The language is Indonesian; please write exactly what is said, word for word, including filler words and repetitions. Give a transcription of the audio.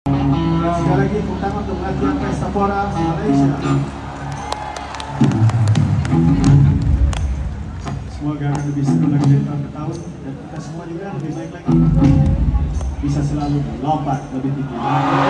Dan sekali lagi tepuk tangan untuk latihan Pesta Pora Malaysia. Semoga akan lebih seru lagi dari tahun ke tahun dan kita semua juga lebih baik lagi, bisa selalu melompat lebih tinggi.